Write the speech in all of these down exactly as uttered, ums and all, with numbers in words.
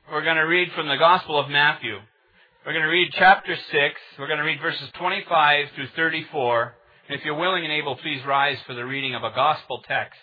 we're going to read from the Gospel of Matthew. We're going to read chapter six. We're going to read verses twenty-five through thirty-four. And if you're willing and able, please rise for the reading of a gospel text.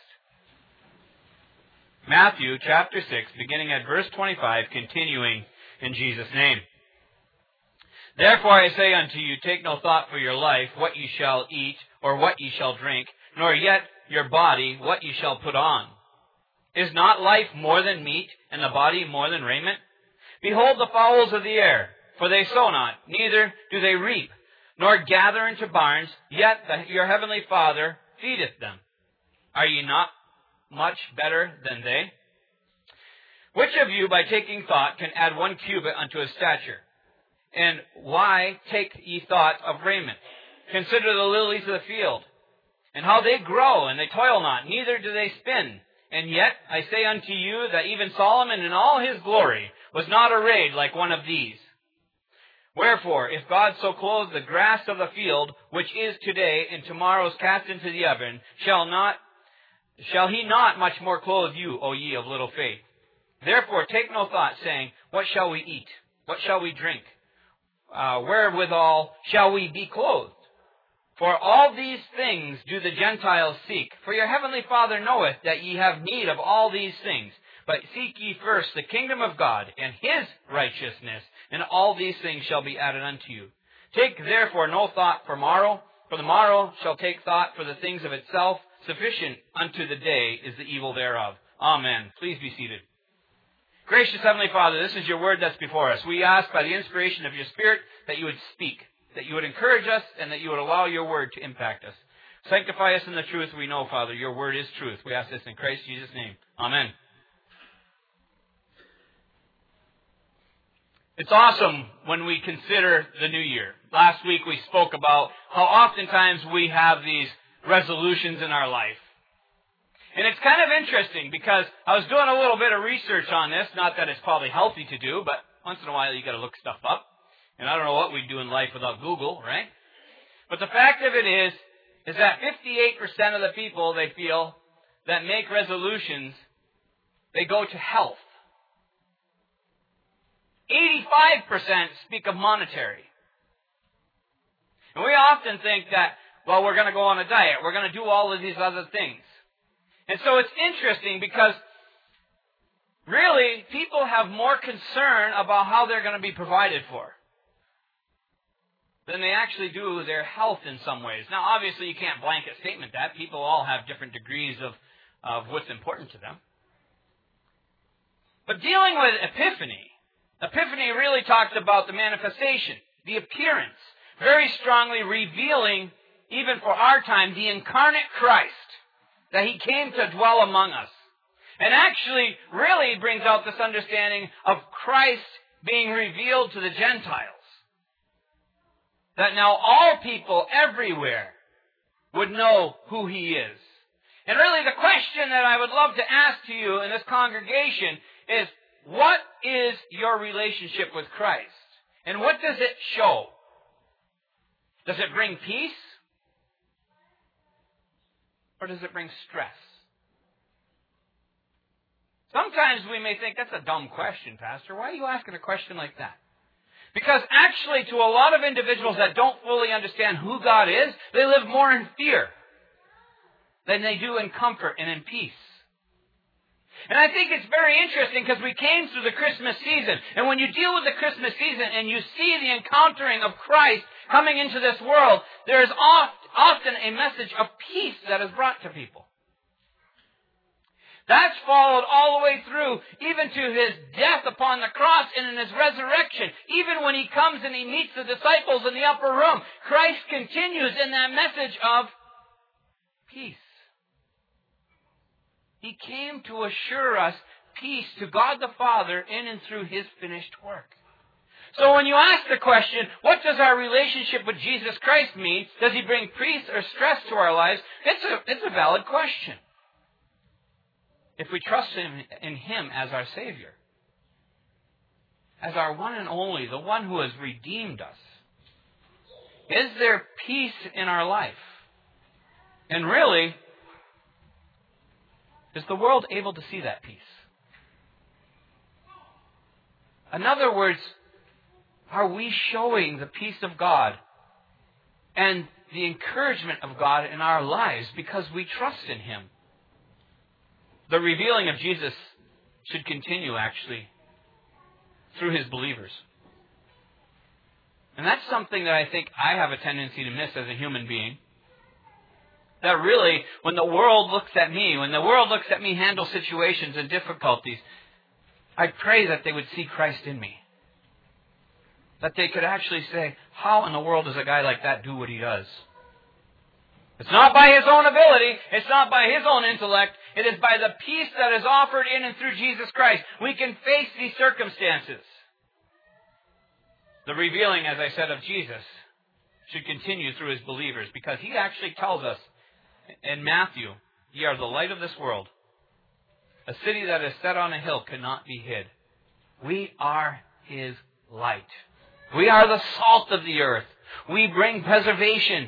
Matthew chapter six, beginning at verse twenty-five, continuing in Jesus' name. Therefore I say unto you, take no thought for your life, what ye shall eat, or what ye shall drink, nor yet your body, what ye shall put on. Is not life more than meat, and the body more than raiment? Behold the fowls of the air, for they sow not, neither do they reap, nor gather into barns, yet the, your heavenly Father feedeth them. Are ye not much better than they? Which of you, by taking thought, can add one cubit unto his stature? And why take ye thought of raiment? Consider the lilies of the field, and how they grow, and they toil not, neither do they spin. And yet I say unto you that even Solomon in all his glory was not arrayed like one of these. Wherefore, if God so clothe the grass of the field, which is today and tomorrow is cast into the oven, shall not, shall he not much more clothe you, O ye of little faith? Therefore take no thought, saying, what shall we eat? What shall we drink? Uh, wherewithal shall we be clothed? For all these things do the Gentiles seek. For your heavenly Father knoweth that ye have need of all these things. But seek ye first the kingdom of God and his righteousness, and all these things shall be added unto you. Take therefore no thought for morrow, for the morrow shall take thought for the things of itself. Sufficient unto the day is the evil thereof. Amen. Please be seated. Gracious Heavenly Father, this is your word that's before us. We ask by the inspiration of your Spirit that you would speak, that you would encourage us, and that you would allow your word to impact us. Sanctify us in the truth we know, Father. Your word is truth. We ask this in Christ Jesus' name. Amen. It's awesome when we consider the new year. Last week we spoke about how oftentimes we have these resolutions in our life. And it's kind of interesting because I was doing a little bit of research on this. Not that it's probably healthy to do, but once in a while you got to look stuff up. And I don't know what we'd do in life without Google, right? But the fact of it is, is that fifty-eight percent of the people, they feel, that make resolutions, they go to health. eighty-five percent speak of monetary. And we often think that, well, we're going to go on a diet. We're going to do all of these other things. And so it's interesting because really people have more concern about how they're going to be provided for than they actually do their health in some ways. Now, obviously, you can't blanket statement that. People all have different degrees of, of what's important to them. But dealing with Epiphany, Epiphany really talks about the manifestation, the appearance, very strongly revealing, even for our time, the incarnate Christ, that he came to dwell among us. And actually really brings out this understanding of Christ being revealed to the Gentiles. That now all people everywhere would know who he is. And really the question that I would love to ask to you in this congregation is, what is your relationship with Christ? And what does it show? Does it bring peace? Or does it bring stress? Sometimes we may think, that's a dumb question, Pastor. Why are you asking a question like that? Because actually, to a lot of individuals that don't fully understand who God is, they live more in fear than they do in comfort and in peace. And I think it's very interesting because we came through the Christmas season. And when you deal with the Christmas season and you see the encountering of Christ coming into this world, there is oft, often a message of peace that is brought to people. That's followed all the way through, even to his death upon the cross and in his resurrection. Even when he comes and he meets the disciples in the upper room, Christ continues in that message of peace. He came to assure us peace to God the Father in and through his finished work. So when you ask the question, what does our relationship with Jesus Christ mean? Does he bring peace or stress to our lives? It's a, it's a valid question. If we trust him in him as our Savior, as our one and only, the one who has redeemed us, is there peace in our life? And really, is the world able to see that peace? In other words, are we showing the peace of God and the encouragement of God in our lives because we trust in Him? The revealing of Jesus should continue, actually, through His believers. And that's something that I think I have a tendency to miss as a human being. That really, when the world looks at me, when the world looks at me handle situations and difficulties, I pray that they would see Christ in me. That they could actually say, how in the world does a guy like that do what he does? It's not by his own ability. It's not by his own intellect. It is by the peace that is offered in and through Jesus Christ. We can face these circumstances. The revealing, as I said, of Jesus should continue through His believers, because He actually tells us in Matthew, "Ye are the light of this world. A city that is set on a hill cannot be hid." We are His light. We are the salt of the earth. We bring preservation.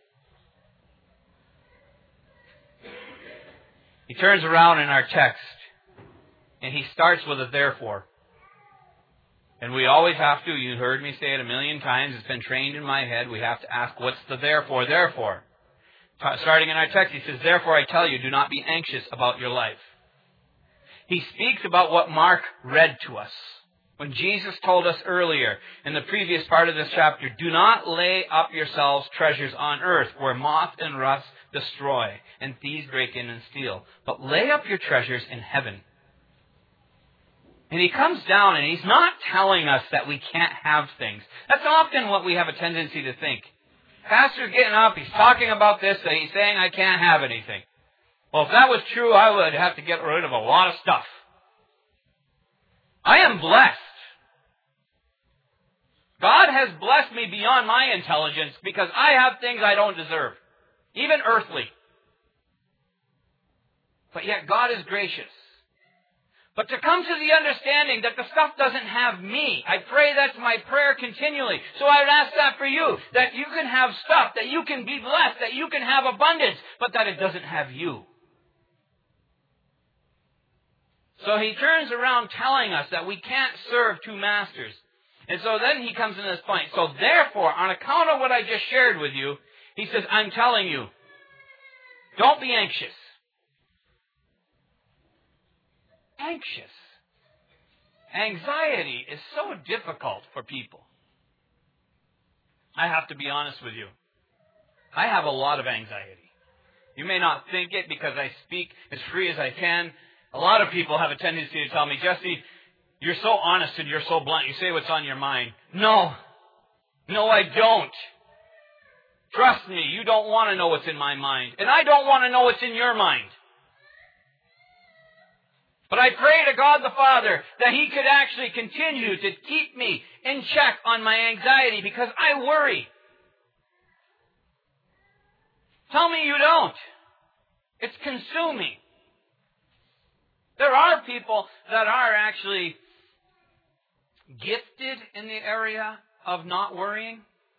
He turns around in our text, and he starts with a therefore. And we always have to, you heard me say it a million times, it's been trained in my head, we have to ask, what's the therefore, therefore? Starting in our text, he says, "Therefore I tell you, do not be anxious about your life." He speaks about what Mark read to us. When Jesus told us earlier in the previous part of this chapter, "Do not lay up yourselves treasures on earth, where moth and rust destroy, and thieves break in and steal. But lay up your treasures in heaven." And he comes down and he's not telling us that we can't have things. That's often what we have a tendency to think. Pastor's getting up, he's talking about this, and he's saying I can't have anything. Well, if that was true, I would have to get rid of a lot of stuff. I am blessed. God has blessed me beyond my intelligence because I have things I don't deserve, even earthly. But yet God is gracious. But to come to the understanding that the stuff doesn't have me, I pray that's my prayer continually. So I would ask that for you, that you can have stuff, that you can be blessed, that you can have abundance, but that it doesn't have you. So he turns around telling us that we can't serve two masters. And so then he comes to this point. So therefore, on account of what I just shared with you, he says, I'm telling you, don't be anxious. Anxious. Anxiety is so difficult for people. I have to be honest with you. I have a lot of anxiety. You may not think it because I speak as free as I can. A lot of people have a tendency to tell me, Jesse, you're so honest and you're so blunt. You say what's on your mind. No. No, I don't. Trust me, you don't want to know what's in my mind. And I don't want to know what's in your mind. But I pray to God the Father that He could actually continue to keep me in check on my anxiety because I worry. Tell me you don't. It's consuming. There are people that are actually gifted in the area of not worrying.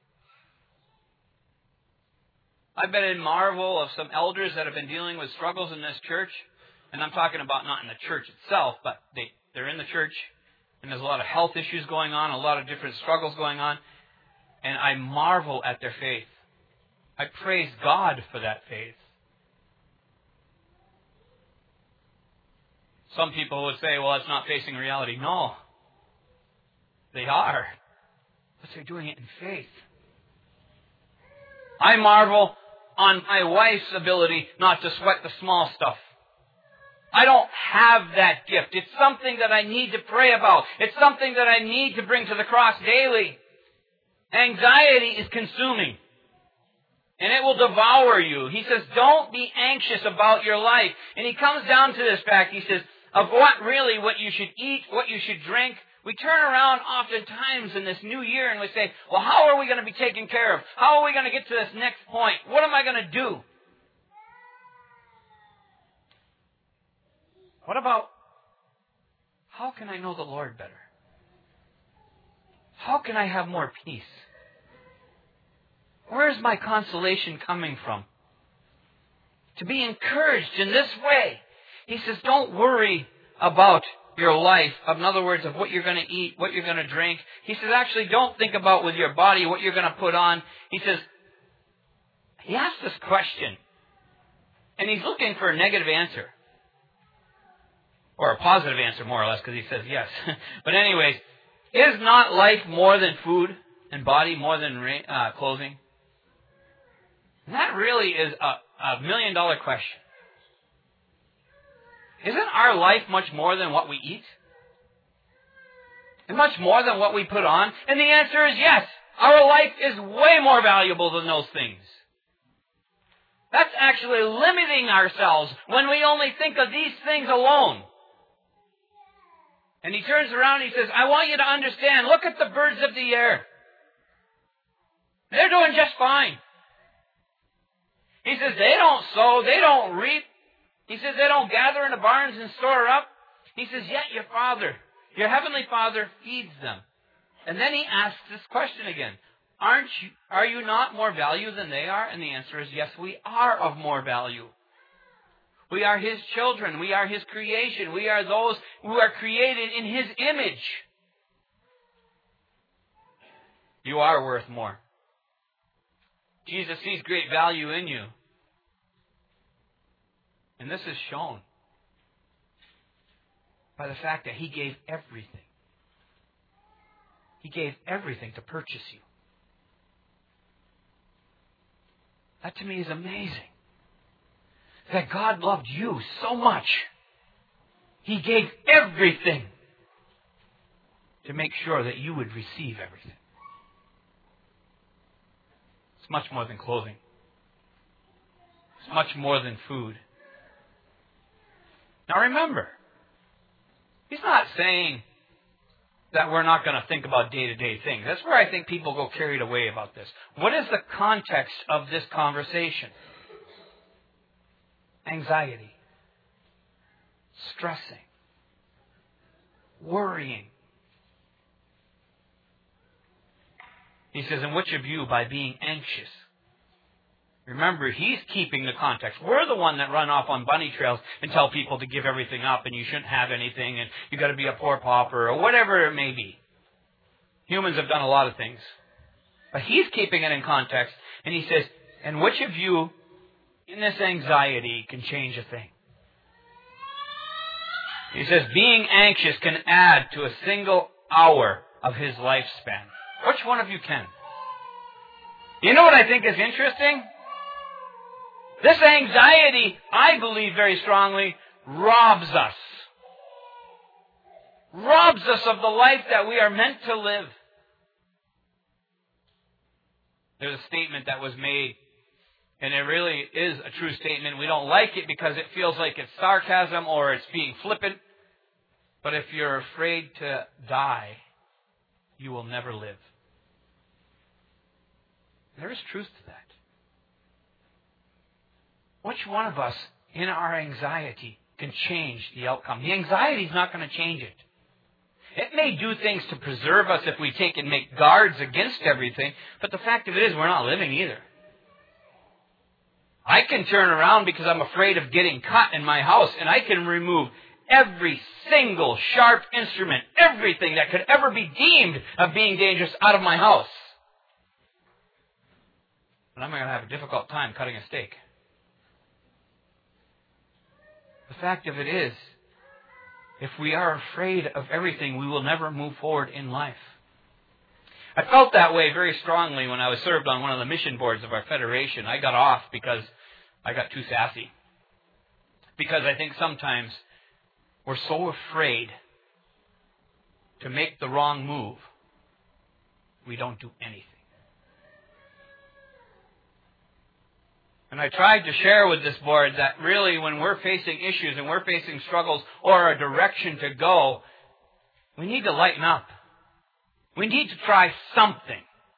I've been in marvel of some elders that have been dealing with struggles in this church. And I'm talking about not in the church itself, but they, they're in the church, and there's a lot of health issues going on, a lot of different struggles going on, and I marvel at their faith. I praise God for that faith. Some people would say, well, it's not facing reality. No, they are, but they're doing it in faith. I marvel on my wife's ability not to sweat the small stuff. I don't have that gift. It's something that I need to pray about. It's something that I need to bring to the cross daily. Anxiety is consuming. And it will devour you. He says, don't be anxious about your life. And he comes down to this fact. He says, of what really, what you should eat, what you should drink. We turn around oftentimes in this new year and we say, well, how are we going to be taken care of? How are we going to get to this next point? What am I going to do? What about, how can I know the Lord better? How can I have more peace? Where is my consolation coming from? To be encouraged in this way, he says, don't worry about your life, in other words, of what you're going to eat, what you're going to drink. He says, actually, don't think about with your body what you're going to put on. He says, he asked this question, and he's looking for a negative answer. Or a positive answer, more or less, because he says yes. But anyways, is not life more than food and body more than uh, clothing? And that really is a, a million dollar question. Isn't our life much more than what we eat? And much more than what we put on? And the answer is yes. Our life is way more valuable than those things. That's actually limiting ourselves when we only think of these things alone. And he turns around and he says, I want you to understand, look at the birds of the air. They're doing just fine. He says, they don't sow, they don't reap. He says, they don't gather in the barns and store up. He says, yet your Father, your Heavenly Father feeds them. And then he asks this question again. Aren't you, are you not more value than they are? And the answer is yes, we are of more value. We are His children. We are His creation. We are those who are created in His image. You are worth more. Jesus sees great value in you. And this is shown by the fact that He gave everything. He gave everything to purchase you. That to me is amazing. That God loved you so much. He gave everything to make sure that you would receive everything. It's much more than clothing. It's much more than food. Now remember, He's not saying that we're not going to think about day-to-day things. That's where I think people go carried away about this. What is the context of this conversation? Anxiety, stressing, worrying. He says, and which of you, by being anxious? Remember, He's keeping the context. We're the one that run off on bunny trails and tell people to give everything up and you shouldn't have anything and you got to be a poor pauper or whatever it may be. Humans have done a lot of things. But He's keeping it in context. And He says, and which of you in this anxiety can change a thing? He says, being anxious can add to a single hour of his lifespan. Which one of you can? You know what I think is interesting? This anxiety, I believe very strongly, robs us. Robs us of the life that we are meant to live. There's a statement that was made, and it really is a true statement. We don't like it because it feels like it's sarcasm or it's being flippant. But if you're afraid to die, you will never live. There is truth to that. Which one of us in our anxiety can change the outcome? The anxiety is not going to change it. It may do things to preserve us if we take and make guards against everything, but the fact of it is we're not living either. I can turn around because I'm afraid of getting cut in my house, and I can remove every single sharp instrument, everything that could ever be deemed of being dangerous out of my house. But I'm going to have a difficult time cutting a steak. The fact of it is, if we are afraid of everything, we will never move forward in life. I felt that way very strongly when I was served on one of the mission boards of our federation. I got off because I got too sassy. Because I think sometimes we're so afraid to make the wrong move, we don't do anything. And I tried to share with this board that really when we're facing issues and we're facing struggles or a direction to go, we need to lighten up. We need to try something.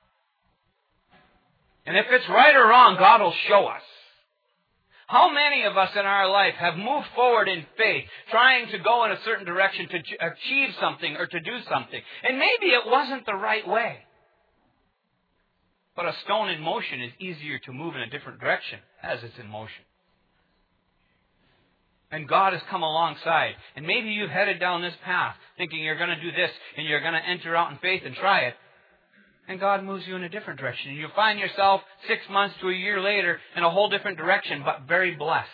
And if it's right or wrong, God will show us. How many of us in our life have moved forward in faith, trying to go in a certain direction to achieve something or to do something? And maybe it wasn't the right way. But a stone in motion is easier to move in a different direction as it's in motion. And God has come alongside. And maybe you've headed down this path thinking you're going to do this and you're going to enter out in faith and try it. And God moves you in a different direction. And you find yourself six months to a year later in a whole different direction, but very blessed.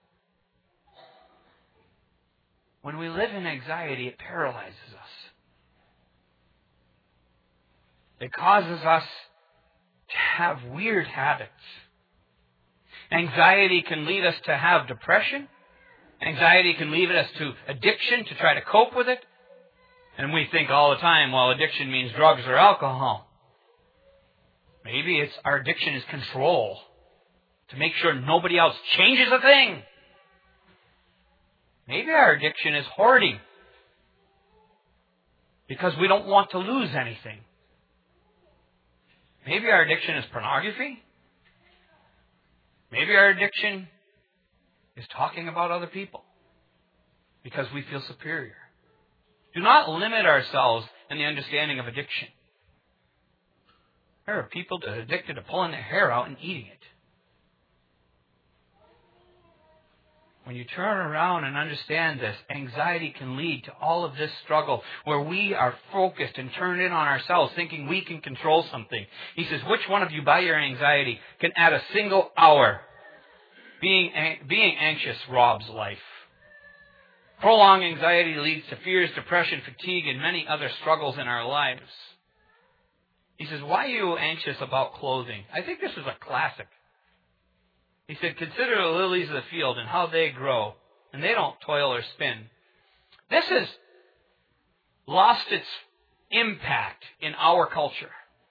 When we live in anxiety, it paralyzes us. It causes us to have weird habits. Anxiety can lead us to have depression. Anxiety can lead us to addiction to try to cope with it. And we think all the time, well, addiction means drugs or alcohol. Maybe it's our addiction is control. To make sure nobody else changes a thing. Maybe our addiction is hoarding. Because we don't want to lose anything. Maybe our addiction is pornography. Maybe our addiction is talking about other people. Because we feel superior. Do not limit ourselves in the understanding of addiction. There are people that are addicted to pulling their hair out and eating it. When you turn around and understand this, anxiety can lead to all of this struggle where we are focused and turned in on ourselves thinking we can control something. He says, which one of you by your anxiety can add a single hour? Being, being anxious robs life. Prolonged anxiety leads to fears, depression, fatigue, and many other struggles in our lives. He says, why are you anxious about clothing? I think this is a classic. He said, consider the lilies of the field and how they grow, and they don't toil or spin. This has lost its impact in our culture.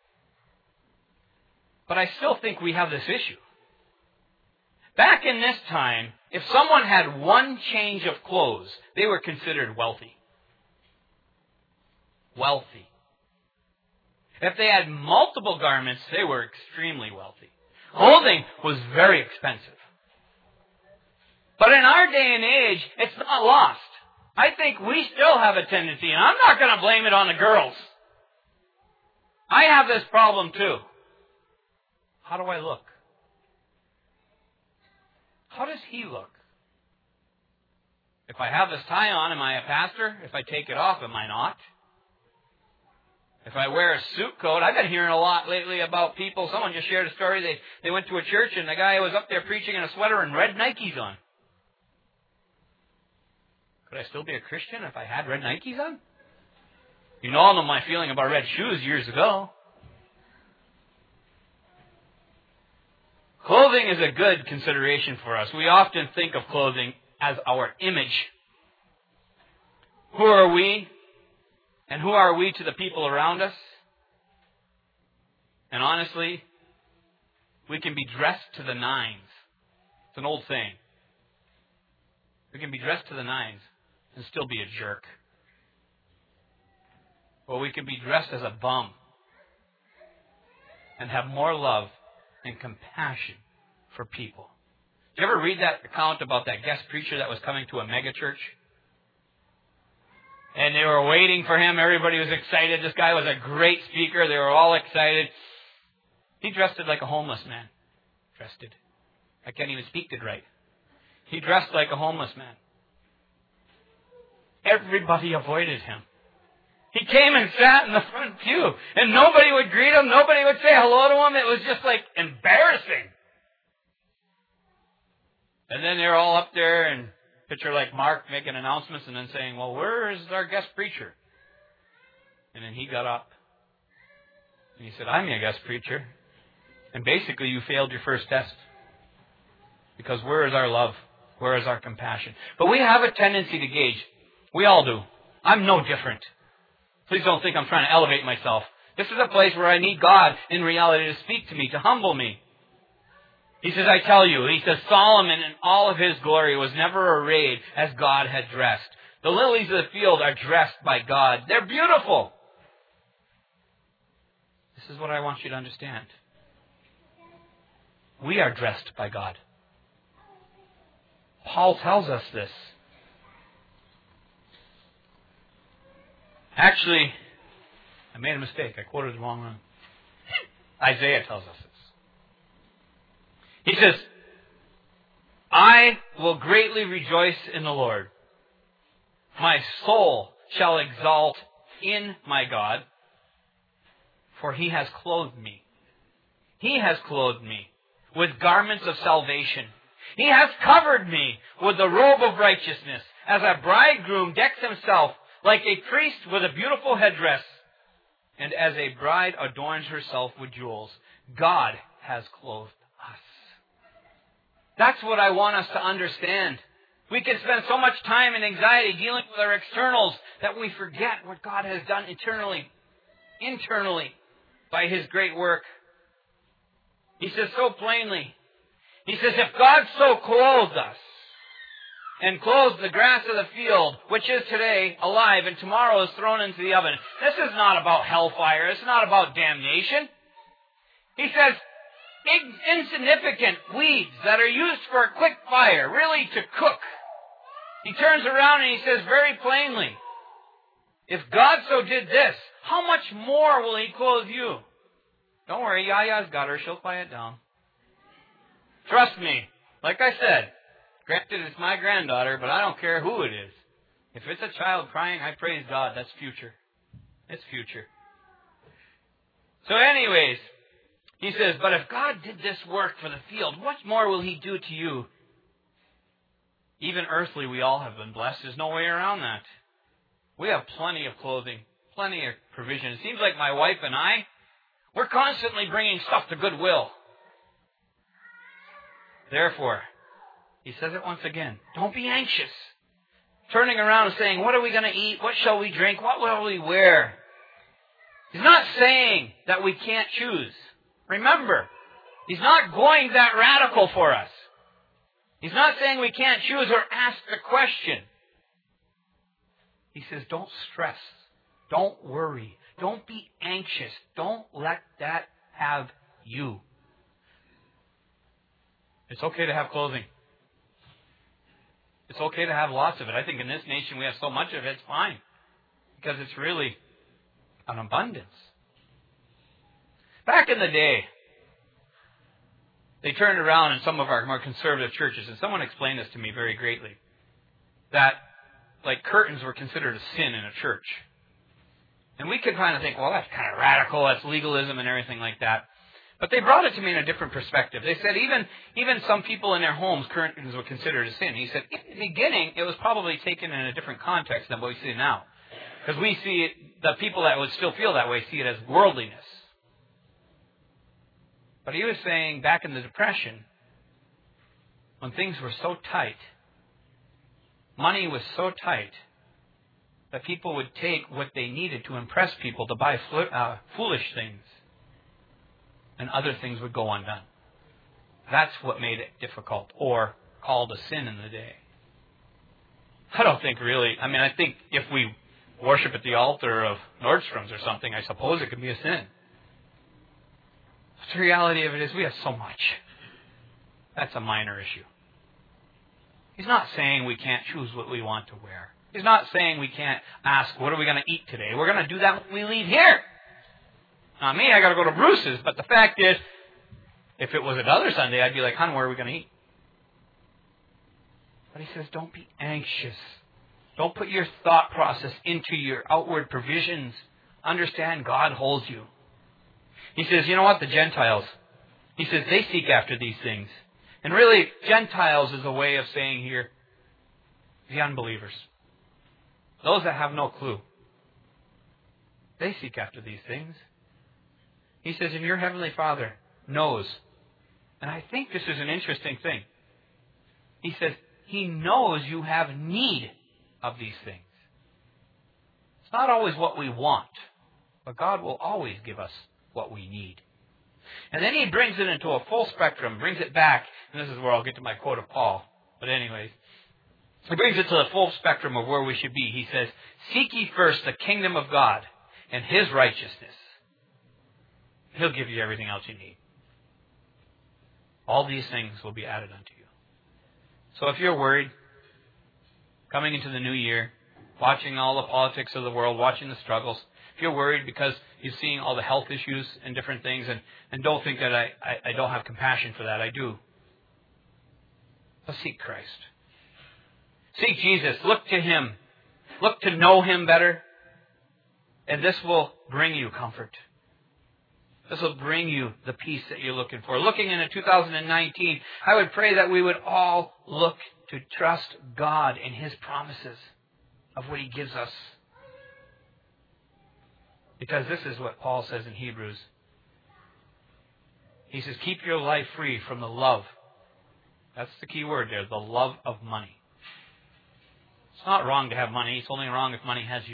But I still think we have this issue. Back in this time, if someone had one change of clothes, they were considered wealthy. Wealthy. If they had multiple garments, they were extremely wealthy. Clothing was very expensive. But in our day and age, it's not lost. I think we still have a tendency, and I'm not going to blame it on the girls. I have this problem too. How do I look? How does he look? If I have this tie on, am I a pastor? If I take it off, am I not? If I wear a suit coat, I've been hearing a lot lately about people. Someone just shared a story. They, they went to a church and the guy was up there preaching in a sweater and red Nikes on. Could I still be a Christian if I had red Nikes on? You all know my feeling about red shoes years ago. Clothing is a good consideration for us. We often think of clothing as our image. Who are we? And who are we to the people around us? And honestly, we can be dressed to the nines. It's an old saying. We can be dressed to the nines and still be a jerk. Or we can be dressed as a bum and have more love and compassion for people. Did you ever read that account about that guest preacher that was coming to a mega church? And they were waiting for him. Everybody was excited. This guy was a great speaker. They were all excited. He dressed it like a homeless man. Dressed it. I can't even speak it right. He dressed like a homeless man. Everybody avoided him. He came and sat in the front pew. And nobody would greet him. Nobody would say hello to him. It was just like embarrassing. And then they're all up there and picture like Mark making announcements and then saying, well, where is our guest preacher? And then he got up and he said, I'm your guest preacher. And basically you failed your first test. Because where is our love? Where is our compassion? But we have a tendency to gauge. We all do. I'm no different. Please don't think I'm trying to elevate myself. This is a place where I need God in reality to speak to me, to humble me. He says, I tell you, he says, Solomon in all of his glory was never arrayed as God had dressed. The lilies of the field are dressed by God. They're beautiful. This is what I want you to understand. We are dressed by God. Paul tells us this. Actually, I made a mistake. I quoted the wrong one. Isaiah tells us this. He says, I will greatly rejoice in the Lord. My soul shall exalt in my God, for he has clothed me. He has clothed me with garments of salvation. He has covered me with the robe of righteousness, as a bridegroom decks himself like a priest with a beautiful headdress, and as a bride adorns herself with jewels. God has clothed us. That's what I want us to understand. We can spend so much time in anxiety dealing with our externals that we forget what God has done eternally, internally, by His great work. He says so plainly, He says, if God so clothed us, and clothes the grass of the field, which is today alive and tomorrow is thrown into the oven. This is not about hellfire. It's not about damnation. He says, insignificant weeds that are used for a quick fire, really to cook. He turns around and he says very plainly, if God so did this, how much more will He clothe you? Don't worry, Yaya's got her. She'll quiet down. Trust me. Like I said, granted, it's my granddaughter, but I don't care who it is. If it's a child crying, I praise God. That's future. It's future. So anyways, he says, but if God did this work for the field, what more will He do to you? Even earthly, we all have been blessed. There's no way around that. We have plenty of clothing, plenty of provision. It seems like my wife and I, we're constantly bringing stuff to Goodwill. Therefore, he says it once again, don't be anxious. Turning around and saying, what are we going to eat? What shall we drink? What will we wear? He's not saying that we can't choose. Remember, He's not going that radical for us. He's not saying we can't choose or ask the question. He says, don't stress. Don't worry. Don't be anxious. Don't let that have you. It's okay to have clothing. It's okay to have lots of it. I think in this nation we have so much of it, it's fine. Because it's really an abundance. Back in the day, they turned around in some of our more conservative churches, and someone explained this to me very greatly, that like curtains were considered a sin in a church. And we could kind of think, well, that's kind of radical, that's legalism and everything like that. But they brought it to me in a different perspective. They said even even some people in their homes, curtains were considered a sin. He said, in the beginning, it was probably taken in a different context than what we see now. Because we see it, the people that would still feel that way see it as worldliness. But he was saying back in the Depression, when things were so tight, money was so tight, that people would take what they needed to impress people to buy fl- uh, foolish things, and other things would go undone. That's what made it difficult, or called a sin in the day. I don't think really, I mean, I think if we worship at the altar of Nordstrom's or something, I suppose it could be a sin. But the reality of it is we have so much. That's a minor issue. He's not saying we can't choose what we want to wear. He's not saying we can't ask, what are we going to eat today? We're going to do that when we leave here. Not me, I got to go to Bruce's. But the fact is, if it was another Sunday, I'd be like, hon, where are we going to eat? But he says, don't be anxious. Don't put your thought process into your outward provisions. Understand God holds you. He says, you know what? The Gentiles, he says, they seek after these things. And really, Gentiles is a way of saying here, the unbelievers. Those that have no clue. They seek after these things. He says, and your Heavenly Father knows. And I think this is an interesting thing. He says, He knows you have need of these things. It's not always what we want, but God will always give us what we need. And then He brings it into a full spectrum, brings it back, and this is where I'll get to my quote of Paul. But anyways, He brings it to the full spectrum of where we should be. He says, seek ye first the kingdom of God and His righteousness. He'll give you everything else you need. All these things will be added unto you. So if you're worried, coming into the new year, watching all the politics of the world, watching the struggles, if you're worried because you're seeing all the health issues and different things, and, and don't think that I, I, I don't have compassion for that. I do. But seek Christ. Seek Jesus. Look to Him. Look to know Him better. And this will bring you comfort. This will bring you the peace that you're looking for. Looking into two thousand nineteen, I would pray that we would all look to trust God and His promises of what He gives us. Because this is what Paul says in Hebrews. He says, keep your life free from the love. That's the key word there, the love of money. It's not wrong to have money. It's only wrong if money has you.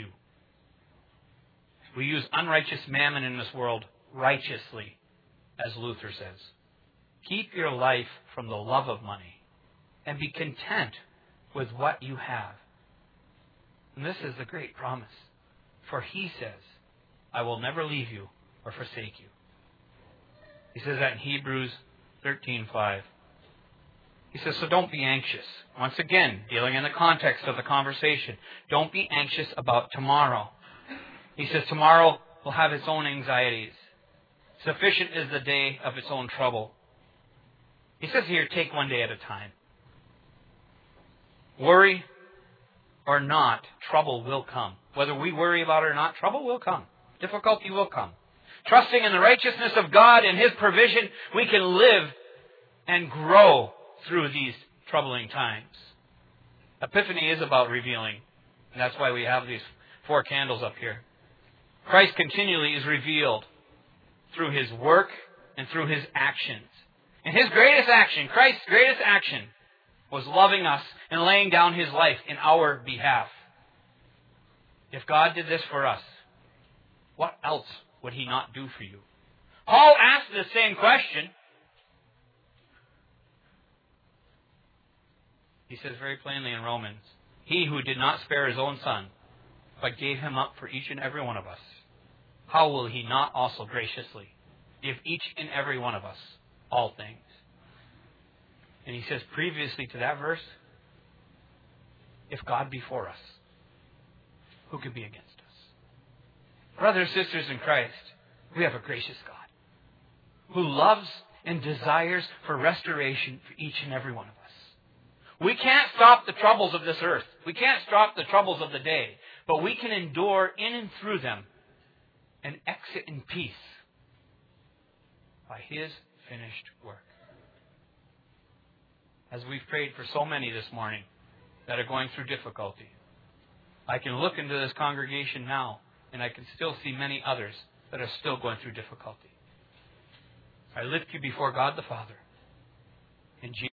We use unrighteous mammon in this world righteously, as Luther says. Keep your life from the love of money and be content with what you have. And this is the great promise. For He says, I will never leave you or forsake you. He says that in Hebrews thirteen five. He says, so don't be anxious. Once again, dealing in the context of the conversation. Don't be anxious about tomorrow. He says tomorrow will have its own anxieties. Sufficient is the day of its own trouble. He says here, take one day at a time. Worry or not, trouble will come. Whether we worry about it or not, trouble will come. Difficulty will come. Trusting in the righteousness of God and His provision, we can live and grow through these troubling times. Epiphany is about revealing. And that's why we have these four candles up here. Christ continually is revealed through His work and through His actions. And His greatest action, Christ's greatest action, was loving us and laying down His life in our behalf. If God did this for us, what else would He not do for you? Paul asked the same question. He says very plainly in Romans, He who did not spare His own Son, but gave Him up for each and every one of us, how will He not also graciously give each and every one of us all things? And he says previously to that verse, if God be for us, who can be against us? Brothers and sisters in Christ, we have a gracious God who loves and desires for restoration for each and every one of us. We can't stop the troubles of this earth. We can't stop the troubles of the day. But we can endure in and through them and exit in peace by His finished work. As we've prayed for so many this morning that are going through difficulty, I can look into this congregation now and I can still see many others that are still going through difficulty. I lift you before God the Father in Jesus'